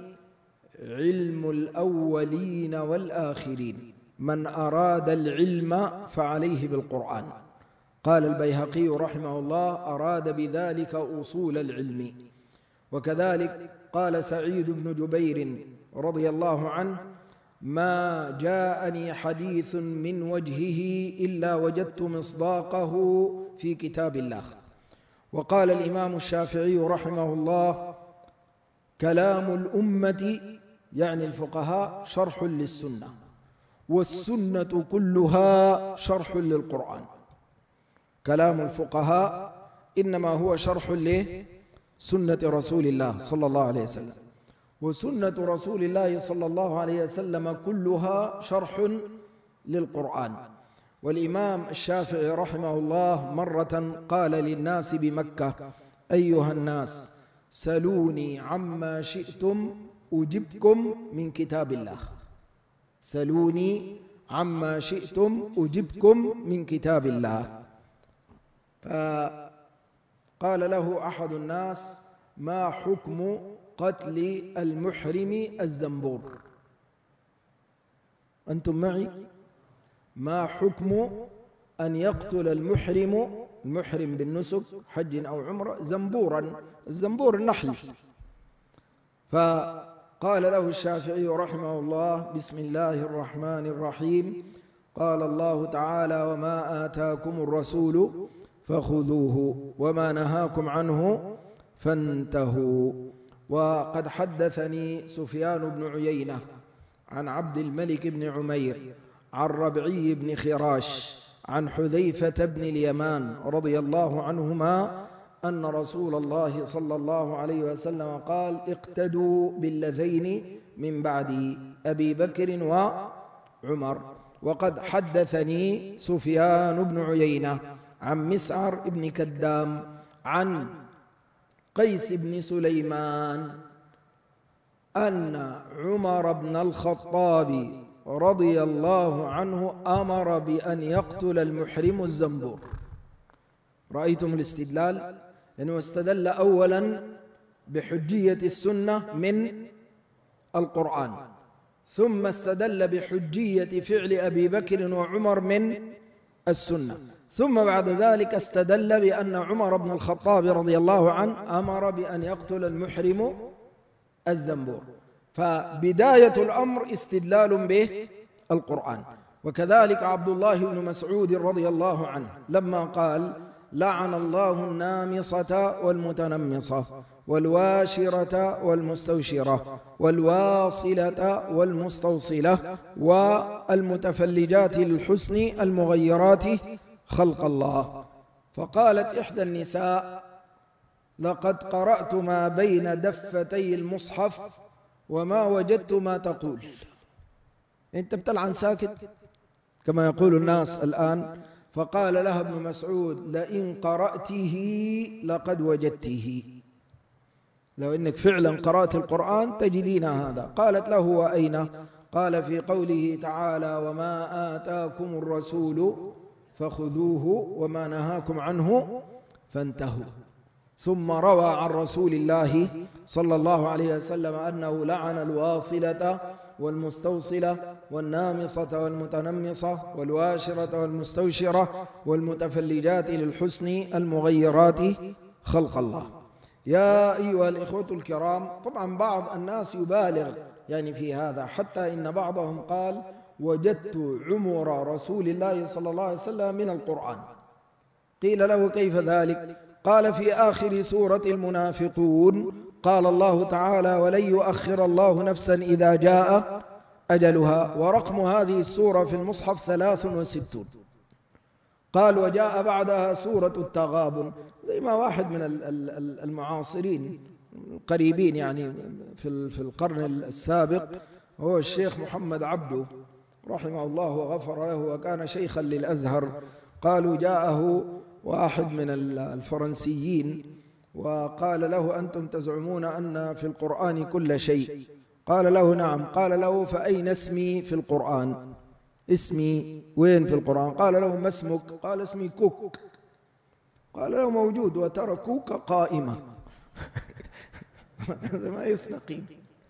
علم الأولين والآخرين، من أراد العلم فعليه بالقرآن. قال البيهقي رحمه الله: أراد بذلك أصول العلم. وكذلك قال سعيد بن جبير رضي الله عنه: ما جاءني حديث من وجهه إلا وجدت مصداقه في كتاب الله. وقال الإمام الشافعي رحمه الله: كلام الأمة يعني الفقهاء شرح للسنة، والسنة كلها شرح للقرآن. كلام الفقهاء إنما هو شرح لسنة رسول الله صلى الله عليه وسلم، وسنة رسول الله صلى الله عليه وسلم كلها شرح للقرآن. والإمام الشافعي رحمه الله مرة قال للناس بمكة: أيها الناس سلوني عما شئتم أجبكم من كتاب الله، سلوني عما شئتم أجبكم من كتاب الله. فقال له أحد الناس: ما حكم قتل المحرم الزنبور؟ أنتم معي؟ ما حكم أن يقتل المحرم المحرم بالنسك حج أو عمرة زنبورا؟ الزنبور النحل. فقال له الشافعي رحمه الله: بسم الله الرحمن الرحيم. قال الله تعالى: وما آتاكم الرسول فخذوه وما نهاكم عنه فانتهوا. وقد حدثني سفيان بن عيينة عن عبد الملك بن عمير عن ربعي بن خراش عن حذيفة بن اليمان رضي الله عنهما أن رسول الله صلى الله عليه وسلم قال: اقتدوا باللذين من بعد أبي بكر وعمر. وقد حدثني سفيان بن عيينة عن مسعر بن كدام عن قيس بن سليمان أن عمر بن الخطاب رضي الله عنه أمر بأن يقتل المحرم الزنبور. رأيتم الاستدلال؟ لأنه استدل أولا بحجية السنة من القرآن، ثم استدل بحجية فعل أبي بكر وعمر من السنة، ثم بعد ذلك استدل بأن عمر بن الخطاب رضي الله عنه أمر بأن يقتل المحرم الزنبور. فبداية الأمر استدلال به القرآن. وكذلك عبد الله بن مسعود رضي الله عنه لما قال: لعن الله النامصة والمتنمصة والواشرة والمستوشرة والواصلة والمستوصلة والمتفلجات للحسن المغيرات خلق الله. فقالت إحدى النساء: لقد قرأت ما بين دفتي المصحف وما وجدت ما تقول. أنت بتلعن ساكت كما يقول الناس الآن. فقال لها ابن مسعود: لئن قرأته لقد وجدته، لو إنك فعلا قرأت القرآن تجدين هذا. قالت له: وأين؟ قال: في قوله تعالى: وما آتاكم الرسول فخذوه وما نهاكم عنه فانتهوا. ثم روى عن رسول الله صلى الله عليه وسلم أنه لعن الواصلة والمستوصلة والنامصة والمتنمصة والواشرة والمستوشرة والمتفلجات للحسن المغيرات خلق الله. يا أيها الإخوة الكرام، طبعا بعض الناس يبالغ يعني في هذا، حتى إن بعضهم قال: وجدت عمر رسول الله صلى الله عليه وسلم من القرآن. قيل له: كيف ذلك؟ قال: في آخر سورة المنافقون قال الله تعالى: ولن يؤخر الله نفسا إذا جاء أجلها، ورقم هذه السورة في المصحف ثلاث وستون. قال: وجاء بعدها سورة التغابن. زي ما واحد من المعاصرين القريبين يعني في القرن السابق، هو الشيخ محمد عبده رحمه الله وغفر له، وكان شيخا للأزهر. قالوا: جاءه واحد من الفرنسيين وقال له: أنتم تزعمون أن في القرآن كل شيء. قال له: نعم. قال له: فأين اسمي في القرآن؟ اسمي وين في القرآن؟ قال له: ما اسمك؟ قال: اسمي كوك. قال له: موجود، وترى كوك قائمة. هذا ما يستقيم،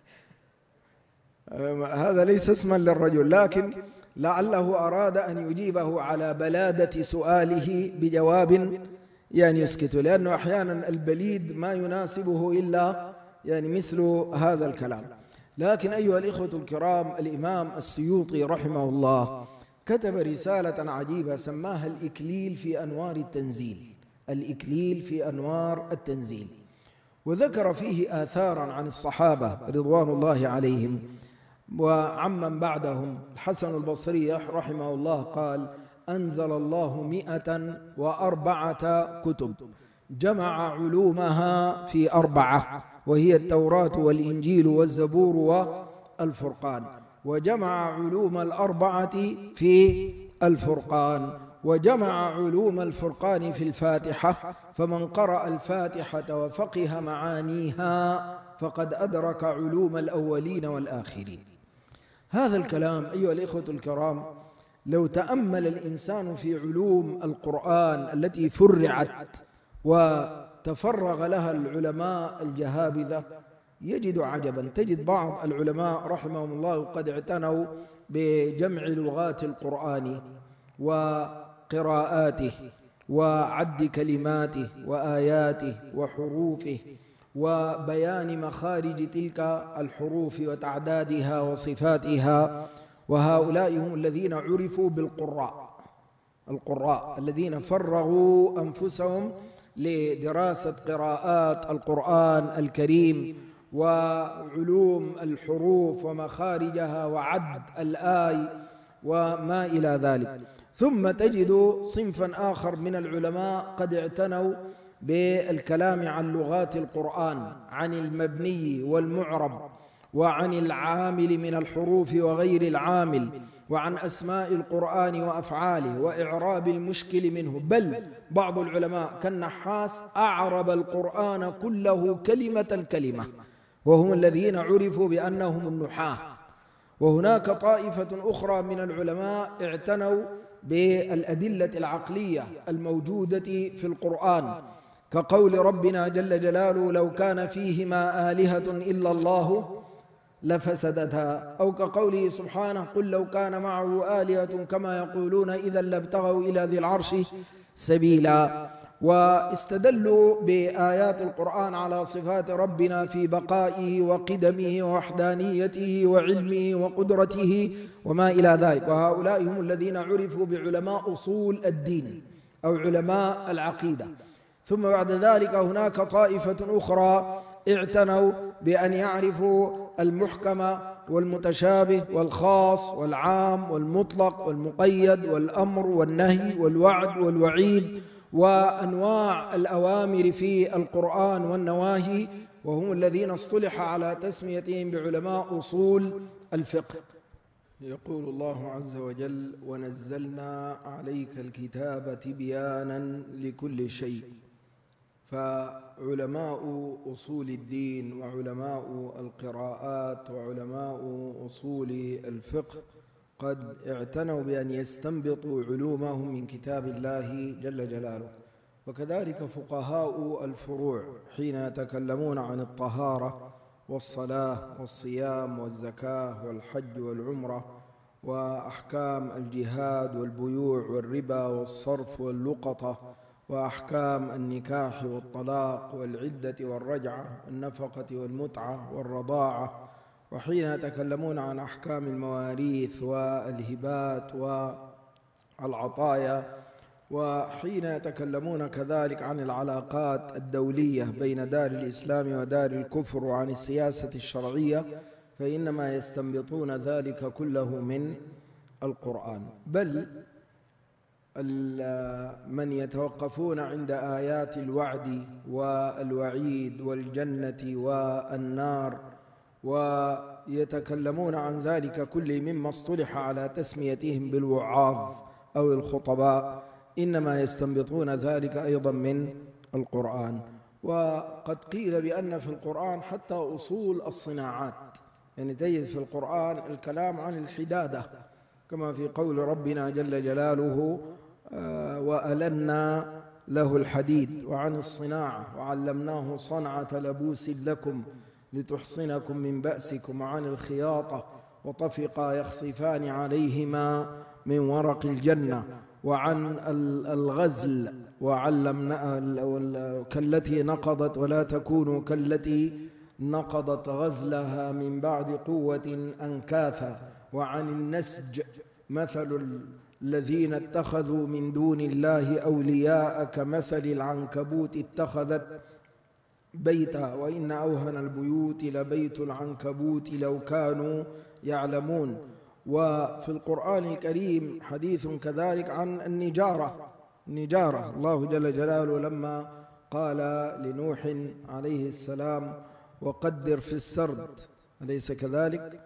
هذا ليس اسما للرجل، لكن لعله أراد أن يجيبه على بلادة سؤاله بجواب يعني يسكت، لأنه أحيانا البليد ما يناسبه إلا يعني مثل هذا الكلام. لكن أيها الإخوة الكرام، الإمام السيوطي رحمه الله كتب رسالة عجيبة سماها الإكليل في أنوار التنزيل. الإكليل في أنوار التنزيل، وذكر فيه آثارا عن الصحابة رضوان الله عليهم وعمن بعدهم. الحسن البصري رحمه الله قال: أنزل الله مئة وأربعة كتب جمع علومها في أربعة، وهي التوراة والإنجيل والزبور والفرقان، وجمع علوم الأربعة في الفرقان، وجمع علوم الفرقان في الفاتحة، فمن قرأ الفاتحة وفقه معانيها فقد أدرك علوم الأولين والآخرين. هذا الكلام أيها الإخوة الكرام لو تأمل الإنسان في علوم القرآن التي فرعت وتفرغ لها العلماء الجهابذة يجد عجبا. تجد بعض العلماء رحمهم الله قد اعتنوا بجمع لغات القرآن وقراءاته وعد كلماته وآياته وحروفه وبيان مخارج تلك الحروف وتعدادها وصفاتها، وهؤلاء هم الذين عرفوا بالقراء، القراء الذين فرغوا أنفسهم لدراسة قراءات القرآن الكريم وعلوم الحروف ومخارجها وعد الآي وما إلى ذلك. ثم تجد صنفا آخر من العلماء قد اعتنوا بالكلام عن لغات القرآن، عن المبني والمعرب، وعن العامل من الحروف وغير العامل، وعن أسماء القرآن وأفعاله وإعراب المشكل منه. بل بعض العلماء كالنحاس أعرب القرآن كله كلمة كلمة، وهم الذين عرفوا بأنهم النحاة. وهناك طائفة أخرى من العلماء اعتنوا بالأدلة العقلية الموجودة في القرآن، كقول ربنا جل جلاله: لو كان فيهما آلهة إلا الله لفسدتها، أو كقوله سبحانه: قل لو كان معه آلهة كما يقولون إذا لابتغوا إلى ذي العرش سبيلا. واستدلوا بآيات القرآن على صفات ربنا في بقائه وقدمه ووحدانيته وعلمه وقدرته وما إلى ذلك. وهؤلاء هم الذين عرفوا بعلماء أصول الدين أو علماء العقيدة. ثم بعد ذلك هناك طائفة أخرى اعتنوا بأن يعرفوا المحكم والمتشابه والخاص والعام والمطلق والمقيد والأمر والنهي والوعد والوعيد وأنواع الأوامر في القرآن والنواهي، وهم الذين اصطلح على تسميتهم بعلماء أصول الفقه. يقول الله عز وجل: ونزلنا عليك الكتاب تبيانا لكل شيء. فعلماء أصول الدين وعلماء القراءات وعلماء أصول الفقه قد اعتنوا بأن يستنبطوا علومهم من كتاب الله جل جلاله. وكذلك فقهاء الفروع حين يتكلمون عن الطهارة والصلاة والصيام والزكاة والحج والعمرة وأحكام الجهاد والبيوع والربا والصرف واللقطة وأحكام النكاح والطلاق والعدة والرجعة والنفقة والمتعة والرضاعة، وحين يتكلمون عن أحكام المواريث والهبات والعطايا، وحين يتكلمون كذلك عن العلاقات الدولية بين دار الإسلام ودار الكفر وعن السياسة الشرعية، فإنما يستنبطون ذلك كله من القرآن. بل من يتوقفون عند آيات الوعد والوعيد والجنة والنار ويتكلمون عن ذلك كله مما اصطلح على تسميتهم بالوعاظ أو الخطباء، إنما يستنبطون ذلك أيضا من القرآن. وقد قيل بأن في القرآن حتى أصول الصناعات، يعني تجد في القرآن الكلام عن الحدادة كما في قول ربنا جل جلاله: وألنا له الحديد، وعن الصناعة: وعلمناه صنعة لبوس لكم لتحصنكم من بأسكم، وعن الخياطة: وطفقا يخصفان عليهما من ورق الجنة، وعن الغزل: وعلمنا كالتي نقضت ولا تكونوا كالتي نقضت غزلها من بعد قوة أنكاثا، وعن النسج: مثل الذين اتخذوا من دون الله أولياء كمثل العنكبوت اتخذت بيتا وإن أوهن البيوت لبيت العنكبوت لو كانوا يعلمون. وفي القرآن الكريم حديث كذلك عن النجارة. النجارة الله جل جلاله لما قال لنوح عليه السلام: وقدر في السرد، أليس كذلك؟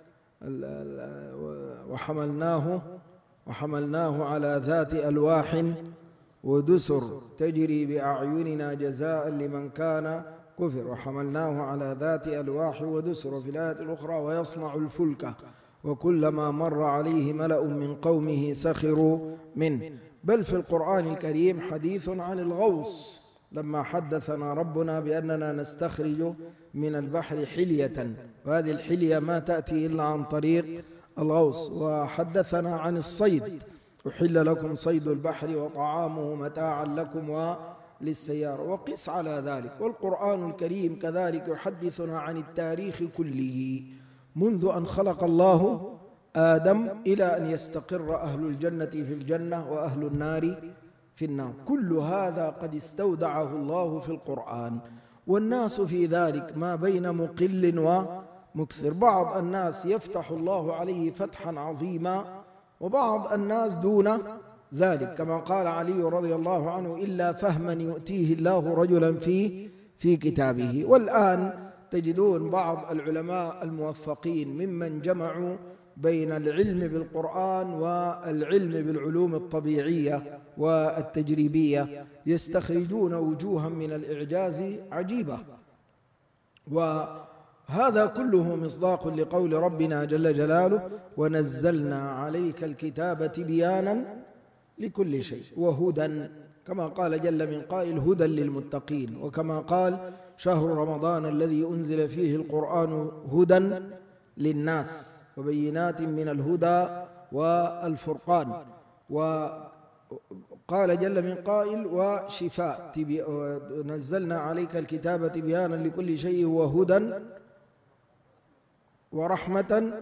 وحملناه وحملناه على ذات ألواح ودسر تجري بأعيننا جزاء لمن كان كفر، وحملناه على ذات ألواح ودسر. وفي الآية الأخرى: ويصنع الفلك وكلما مر عليه ملأ من قومه سخروا منه. بل في القرآن الكريم حديث عن الغوص، لما حدثنا ربنا بأننا نستخرج من البحر حلية، وهذه الحلية ما تأتي إلا عن طريق الغوص. وحدثنا عن الصيد: أحل لكم صيد البحر وطعامه متاعا لكم وللسيارة. وقس على ذلك. والقرآن الكريم كذلك يحدثنا عن التاريخ كله منذ أن خلق الله آدم إلى أن يستقر أهل الجنة في الجنة وأهل النار في النار. كل هذا قد استودعه الله في القرآن، والناس في ذلك ما بين مقل ومكثر. بعض الناس يفتح الله عليه فتحا عظيما، وبعض الناس دون ذلك، كما قال علي رضي الله عنه: إلا فهما يؤتيه الله رجلا في في كتابه. والآن تجدون بعض العلماء الموفقين ممن جمعوا بين العلم بالقرآن والعلم بالعلوم الطبيعية والتجريبية يستخرجون وجوها من الإعجاز عجيبة. وهذا كله مصداق لقول ربنا جل جلاله: ونزلنا عليك الكتاب تبيانا لكل شيء وهدى، كما قال جل من قائل: هدى للمتقين. وكما قال: شهر رمضان الذي أنزل فيه القرآن هدى للناس وبينات من الهدى والفرقان. قال جل من قائل وشفاء، نزلنا عليك الكتاب تبيانا لكل شيء وهدى ورحمة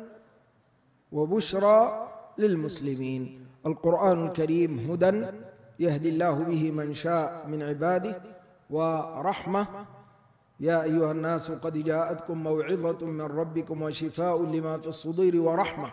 وبشرى للمسلمين. القرآن الكريم هدى يهدي الله به من شاء من عباده، ورحمة يا أيها الناس قد جاءتكم موعظة من ربكم وشفاء لما في الصدور ورحمة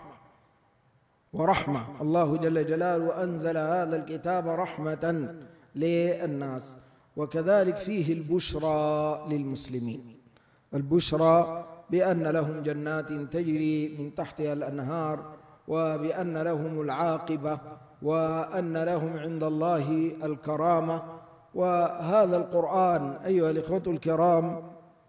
ورحمة الله جل جلاله أنزل هذا الكتاب رحمة للناس. وكذلك فيه البشرى للمسلمين، البشرى بأن لهم جنات تجري من تحتها الأنهار، وبأن لهم العاقبة، وأن لهم عند الله الكرامة. وهذا القرآن أيها الإخوة الكرام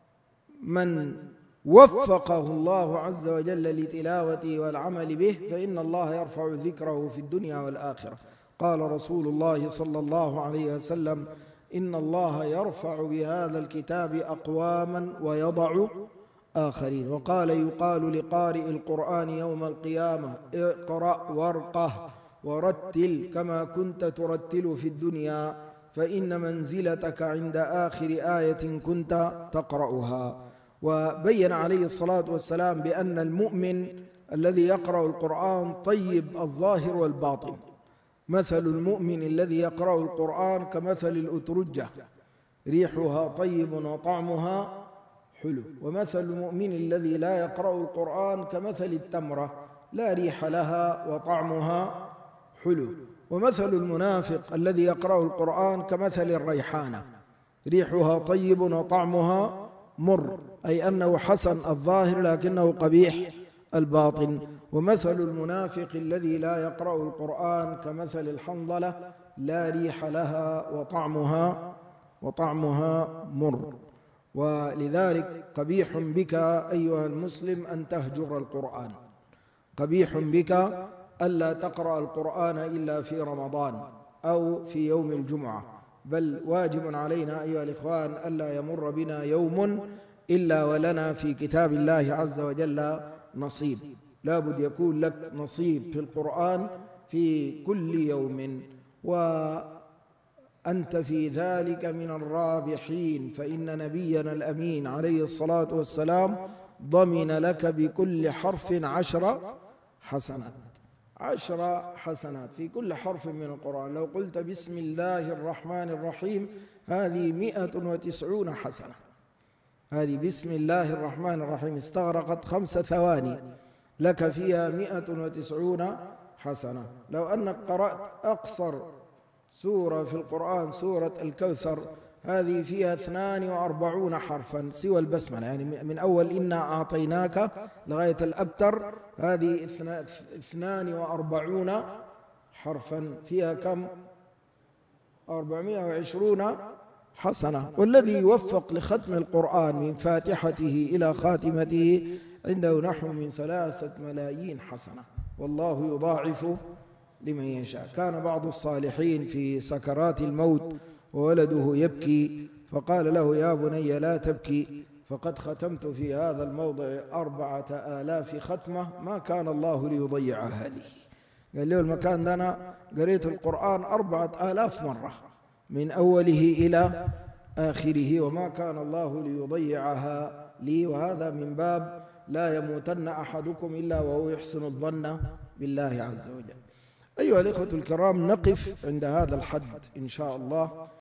من وفقه الله عز وجل لتلاوته والعمل به فإن الله يرفع ذكره في الدنيا والآخرة. قال رسول الله صلى الله عليه وسلم: إن الله يرفع بهذا الكتاب أقواما ويضع آخرين. وقال: يقال لقارئ القرآن يوم القيامة: اقرأ وارقه ورتل كما كنت ترتل في الدنيا، فإن منزلتك عند آخر آية كنت تقرأها. وبين عليه الصلاة والسلام بأن المؤمن الذي يقرأ القرآن طيب الظاهر والباطن. مثل المؤمن الذي يقرأ القرآن كمثل الأترجة، ريحها طيب وطعمها حلو. ومثل المؤمن الذي لا يقرأ القرآن كمثل التمرة، لا ريح لها وطعمها حلو. ومثل المنافق الذي يقرأ القرآن كمثل الريحانة، ريحها طيب وطعمها مر، أي أنه حسن الظاهر لكنه قبيح الباطن. ومثل المنافق الذي لا يقرأ القرآن كمثل الحنظلة، لا ريح لها وطعمها وطعمها مر. ولذلك قبيح بك أيها المسلم أن تهجر القرآن، قبيح بك ألا تقرأ القرآن إلا في رمضان أو في يوم الجمعة، بل واجب علينا أيها الإخوان ألا يمر بنا يوم إلا ولنا في كتاب الله عز وجل نصيب. لا بد يكون لك نصيب في القرآن في كل يوم، وأنت في ذلك من الرابحين، فإن نبينا الأمين عليه الصلاة والسلام ضمن لك بكل حرف عشر حسنات، عشر حسنات في كل حرف من القرآن. لو قلت بسم الله الرحمن الرحيم هذه مئة وتسعون حسنة، هذه بسم الله الرحمن الرحيم استغرقت خمس ثواني، لك فيها مئة وتسعون حسنة. لو أنك قرأت أقصر سورة في القرآن سورة الكوثر هذه فيها اثنان وأربعون حرفا سوى البسملة، يعني من أول إنا أعطيناك لغاية الأبتر هذه اثنان وأربعون حرفا، فيها كم؟ أربعمائة وعشرون حسنة. والذي يوفق لختم القرآن من فاتحته إلى خاتمته عنده نحو من ثلاثة ملايين حسنة، والله يضاعف لمن يشاء. كان بعض الصالحين في سكرات الموت وولده يبكي، فقال له: يا بني لا تبكي، فقد ختمت في هذا الموضع أربعة آلاف ختمة، ما كان الله ليضيع هذه. قال له: المكان ده أنا قريت القرآن أربعة آلاف مرة من أوله إلى آخره، وما كان الله ليضيعها لي. وهذا من باب لا يموتن أحدكم إلا وهو يحسن الظن بالله عز وجل. أيها الإخوة الكرام، نقف عند هذا الحد إن شاء الله.